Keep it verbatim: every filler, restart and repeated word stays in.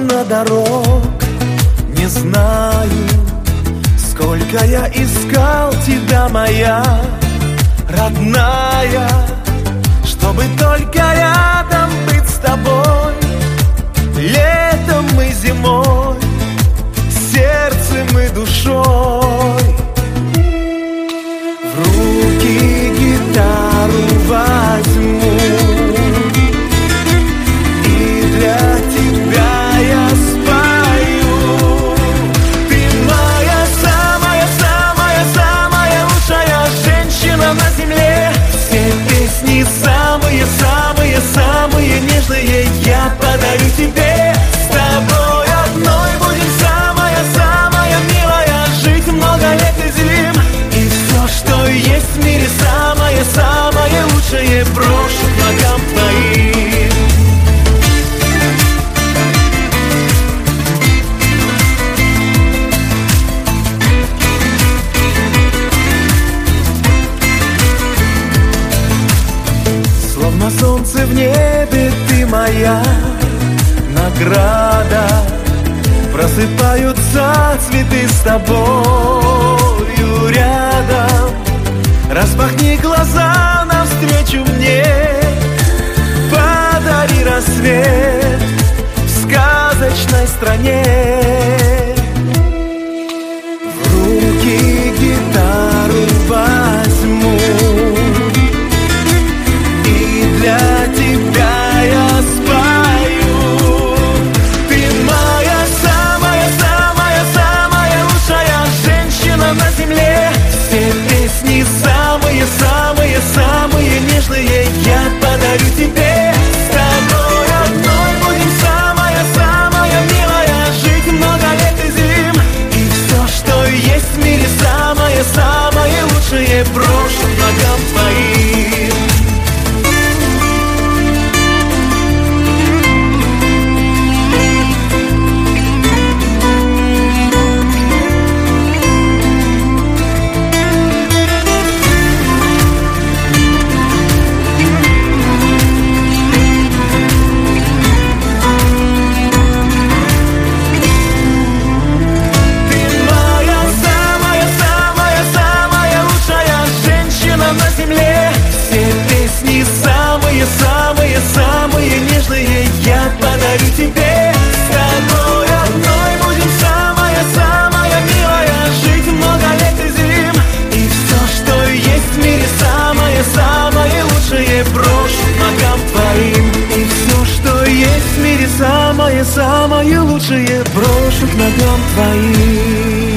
миллиона дорог. Не знаю, сколько я искал тебя, моя родная, чтобы только рядом быть с тобой. Летом и зимой, сердцем и душой. В руки гитару возьму, и для тебя я спою. Ты моя самая-самая-самая лучшая женщина на земле. Все песни самые-самые-самые нежные я подарю тебе. С тобой одной будем самая-самая милая, жить много лет и зим. И все, что есть в мире, самое-самое лучшее брошу к ногам твоим. Словно солнце в небе, ты моя награда. Просыпаются цветы с тобою рядом. Распахни глаза навстречу мне, подари рассвет в сказочной стране. В руки гитару возьму, и для тебя я спою. Ты моя самая-самая-самая лучшая женщина на земле. Все песни самые-самые-самые нежные я подарю тебе. С тобой одной будем самая-самая милая, жить много лет и зим. И все, что есть в мире, самое-самое лучшее брошу к ногам твоим. Самые-самые нежные я подарю тебе. С тобой одной будем самая-самая милая, жить много лет и зим. И все, что есть в мире, самое-самое лучшее брошу к ногам твоим. И все, что есть в мире, самое-самое лучшее брошу к ногам твоим.